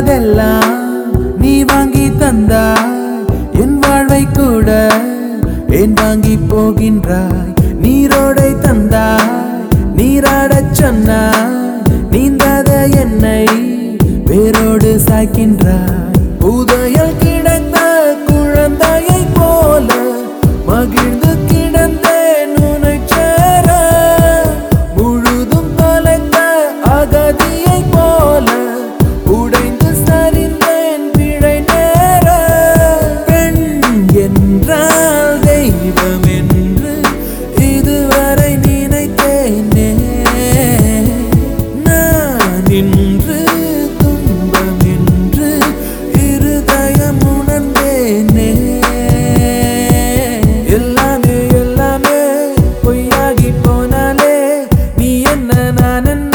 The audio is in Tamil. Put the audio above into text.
போதெல்லாம் நீ வாங்கி தந்தாய் என் வாழ்வை கூட ஏன் வாங்கி போகின்றாய் நீரோடை தந்தாய் நீராடச் சொன்னாய் நீந்தாத என்னை வேரோடு சாய்க்கின்றாய் புதையல் கிடந்த குழந்தையை போல மகிழ்ந்து கிடந்தேன் உன்னை சேர முழுதும் தொலைந்த அகதியை போல உடைந்து சரிந்தேன் பிழை நேர பெண் என்றால் தெய்வம் என்று இதுவரை நினைத்தேனே நான் இன்று துன்பம் என்று இருதயம் உணர்ந்தேனே எல்லாமே எல்லாமே பொய்யாகி போனாலே நீ என்ன நான் என்ன